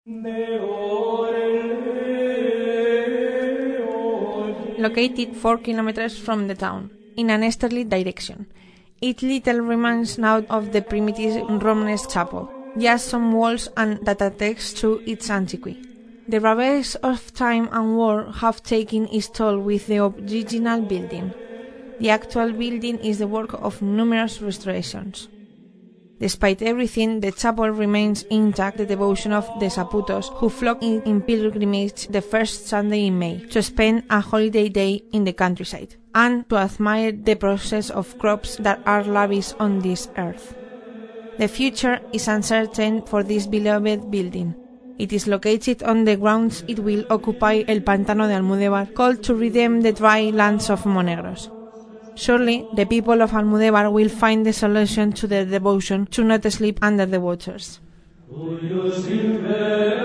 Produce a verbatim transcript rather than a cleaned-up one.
Located four kilometers from the town, in an easterly direction, it little remains now of the primitive Romanesque chapel, just some walls and data text to its antiquity. The ravages of time and war have taken its toll with the original building. The actual building is the work of numerous restorations. Despite everything, the chapel remains intact, the devotion of the Saputos, who flock in, in pilgrimage the first Sunday in May, to spend a holiday day in the countryside, and to admire the process of crops that are lavished on this earth. The future is uncertain for this beloved building. It is located on the grounds it will occupy El Pantano de Almudévar, called to redeem the dry lands of Monegros. Surely, the people of Almudévar will find the solution to their devotion to not sleep under the waters.